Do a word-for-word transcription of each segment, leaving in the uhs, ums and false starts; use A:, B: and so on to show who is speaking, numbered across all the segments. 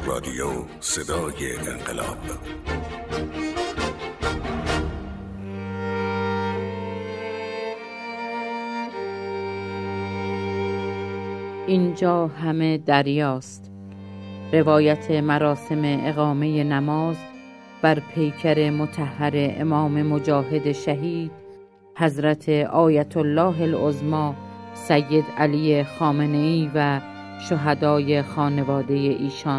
A: رادیو صدای انقلاب.
B: اینجا همه دریاست. روایت مراسم اقامه نماز بر پیکر مطهر امام مجاهد شهید حضرت آیت الله العظمی سید علی خامنه‌ای و شهدای خانواده ایشان.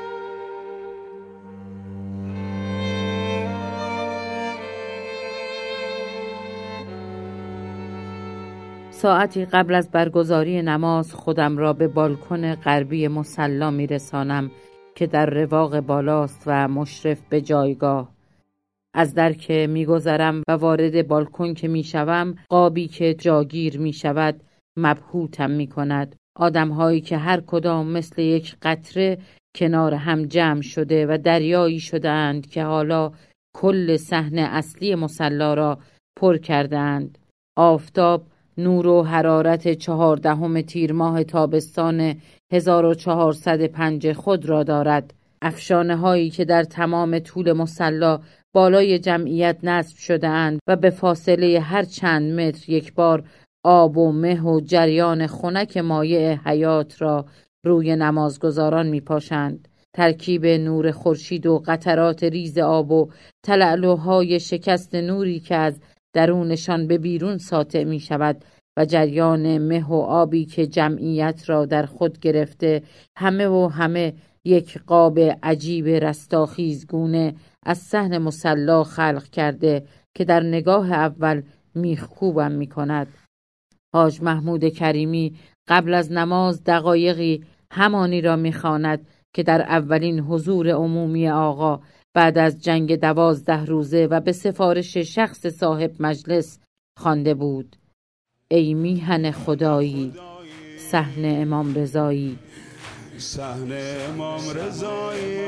B: ساعتی قبل از برگزاری نماز خودم را به بالکن غربی مصلی می‌رسانم که در رواق بالاست و مشرف به جایگاه. از در که می‌گذرم و وارد بالکن که می‌شوم، قابی که جاگیر می‌شود مبهوتم می‌کند. آدم‌هایی که هر کدام مثل یک قطره کنار هم جمع شده و دریایی شده‌اند که حالا کل صحن اصلی مصلی را پر کرده‌اند. آفتاب نور و حرارت چهاردهم تیر ماه تابستان هزار و چهارصد و پنج خود را دارد. افشانه هایی که در تمام طول مصلی بالای جمعیت نصب شده اند و به فاصله هر چند متر یک بار آب و مه و جریان خنک مایع حیات را روی نمازگزاران می پاشند. ترکیب نور خورشید و قطرات ریز آب و تلالوهای شکست نوری که از درونشان به بیرون ساطع می شود و جریان مه و آبی که جمعیت را در خود گرفته همه و همه یک قاب عجیب رستاخیزگونه از صحن مصلی خلق کرده که در نگاه اول میخکوبم می کند. حاج محمود کریمی قبل از نماز دقایقی همانی را میخواند که در اولین حضور عمومی آقا بعد از جنگ دوازده روزه و به سفارش شخص صاحب مجلس خوانده بود: ای میهن خدایی، صحن امام رضایی،
C: صحن امام رضایی،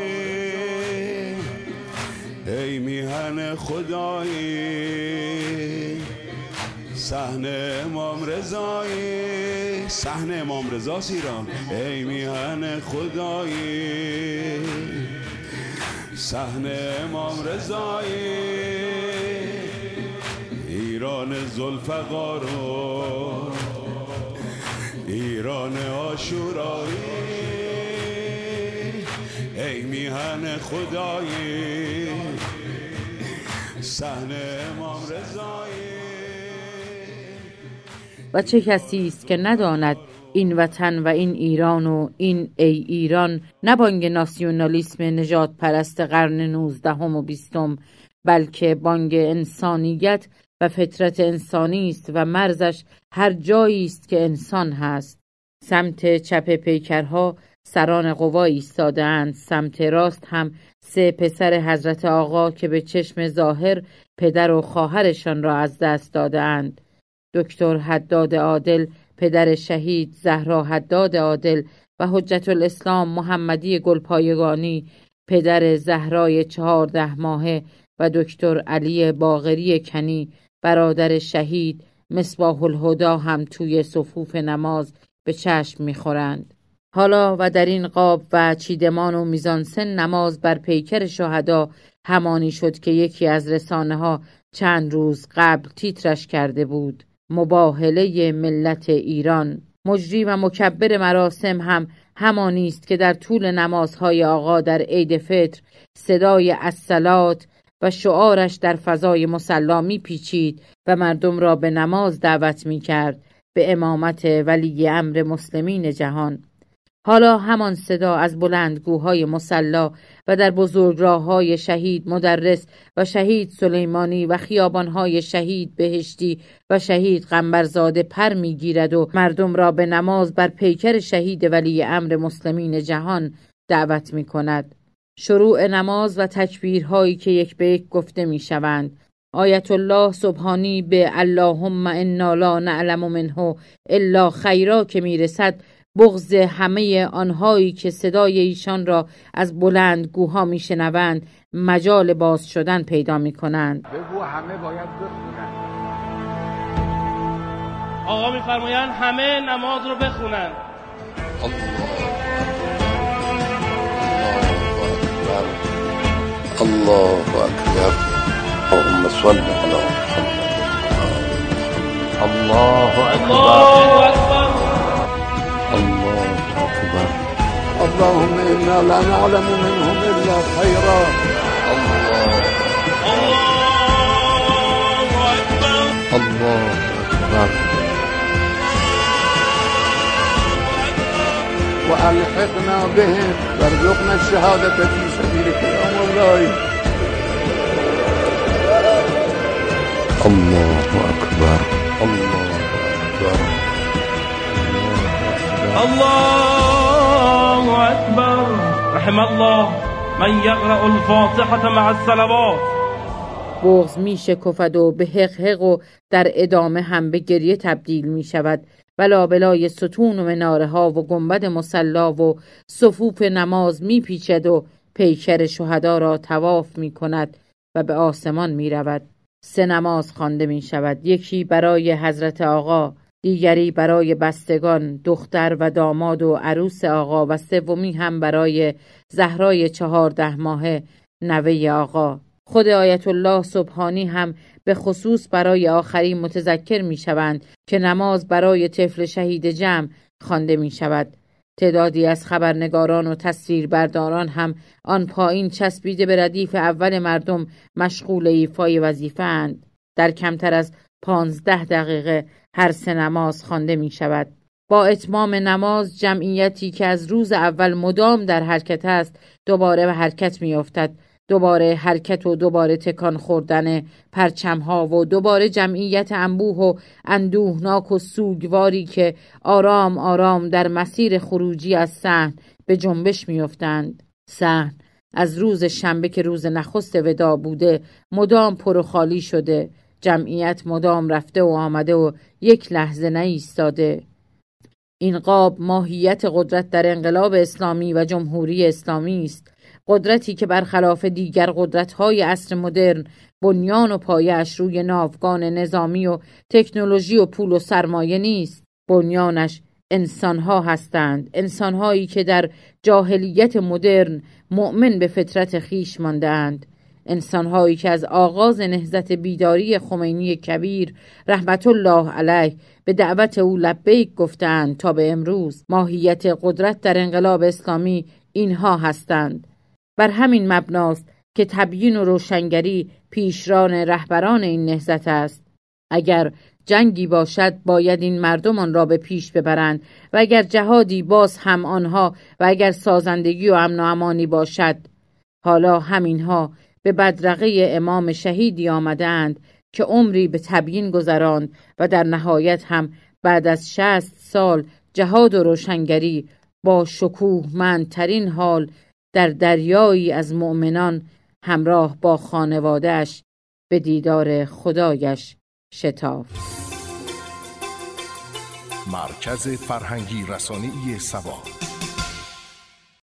C: ای میهن خدایی، صحن امام رضایی، صحن امام رضا ایران، ای میهن خدایی، صحن امام رضایی، ایران ذوالفقار و ایران عاشورایی، ای میهن خدایی، صحن امام رضایی.
B: و چه کسی است که نداند این وطن و این ایران و این ای ایران نه بانگ ناسیونالیسم نجات پرست قرن نوزدهم و بیستم، بلکه بانگ انسانیت و فطرت انسانی است و مرزش هر جایی است که انسان هست. سمت چپ پیکرها سران قوا ایستاده‌اند، سمت راست هم سه پسر حضرت آقا که به چشم ظاهر پدر و خواهرشان را از دست داده‌اند. دکتر حداد عادل پدر شهید زهرا حداد عادل و حجت الاسلام محمدی گلپایگانی پدر زهرای چهارده ماهه و دکتر علی باقری کنی برادر شهید مصباح الهدی هم توی صفوف نماز به چشم می‌خورند. حالا و در این قاب و چیدمان و میزانسن نماز بر پیکر شهدا همانی شد که یکی از رسانه‌ها چند روز قبل تیترش کرده بود: مباهله ملت ایران. مجری و مکبر مراسم هم همانی است که در طول نمازهای آقا در عید فطر صدای الصلات و شعارش در فضای مصلی می پیچید و مردم را به نماز دعوت می کرد به امامت ولی امر مسلمین جهان. حالا همان صدا از بلندگوهای مصلی و در بزرگراه‌های شهید مدرس و شهید سلیمانی و خیابان‌های شهید بهشتی و شهید قنبرزاده پر می‌گیرد و مردم را به نماز بر پیکر شهید ولی امر مسلمین جهان دعوت می‌کند. شروع نماز و تکبیرهایی که یک به یک گفته می‌شوند. آیت الله سبحانی به اللهم انا لا نعلم منه الا خیرا که میرسد، بغض همه آنهایی که صدای ایشان را از بلندگوها میشنوند مجال باز شدن پیدا میکنند.
D: بگو همه باید بخونن.
E: آقا میفرمایند همه نماز رو بخونن.
F: الله
A: الله أكبر. اللهم صل على محمد. الله أكبر. الله أكبر.
D: اللهم إنا لا نعلم منهم إلا خيرا.
A: الله أكبر. الله أكبر.
D: وألحقنا بهم وارزقنا الشهادة في سبيلك يا مولاي.
A: الله أكبر. الله أكبر.
E: الله أكبر. رحم الله من يقرأ الفاتحة مع الصلوات.
B: بغض می شکفد و به حق حق و در ادامه هم به گریه تبدیل می شود و لابلای ستون و مناره ها و گنبد مصلا و صفوف نماز می پیچد و پیکر شهدا را طواف می کند و به آسمان می رود. سه نماز خوانده می شود، یکی برای حضرت آقا، دیگری برای بستگان، دختر و داماد و عروس آقا، و سومی هم برای زهرای چهارده ماهه نوه آقا. خود آیت الله سبحانی هم به خصوص برای آخرین متذکر می شوند که نماز برای طفل شهید جمع خوانده می شود. تعدادی از خبرنگاران و تصویربرداران هم آن پایین چسبیده به ردیف اول مردم مشغول ایفای وظیفه اند. در کمتر از پانزده دقیقه هر سه نماز خوانده می شود. با اتمام نماز جمعیتی که از روز اول مدام در حرکت است دوباره به حرکت می افتد. دوباره حرکت و دوباره تکان خوردن پرچم‌ها و دوباره جمعیت انبوه و اندوهناک و سوگواری که آرام آرام در مسیر خروجی از صحن به جنبش می‌افتند. صحن از روز شنبه که روز نخست وداع بوده مدام پر و خالی شده، جمعیت مدام رفته و آمده و یک لحظه نایستاده. این قاب ماهیت قدرت در انقلاب اسلامی و جمهوری اسلامی است. قدرتی که برخلاف دیگر قدرت‌های عصر مدرن بنیان و پایه‌اش روی ناوگان نظامی و تکنولوژی و پول و سرمایه نیست. بنیانش انسان‌ها هستند، انسان‌هایی که در جاهلیت مدرن مؤمن به فطرت خیش مانده‌اند، انسان‌هایی که از آغاز نهضت بیداری خمینی کبیر رحمت الله علیه به دعوت او لبیک گفتند تا به امروز. ماهیت قدرت در انقلاب اسلامی اینها هستند. بر همین مبناست که تبیین و روشنگری پیشران رهبران این نهضت است. اگر جنگی باشد باید این مردم آن را به پیش ببرند و اگر جهادی باز هم آنها و اگر سازندگی و امن و امانی باشد. حالا همینها به بدرقه امام شهیدی آمدند که عمری به تبیین گذراند و در نهایت هم بعد از شصت سال جهاد و روشنگری با شکوهمندترین حال در دریایی از مؤمنان همراه با خانواده‌اش به دیدار خدایش شتافت.
F: مرکز فرهنگی رسانه‌ای سبا.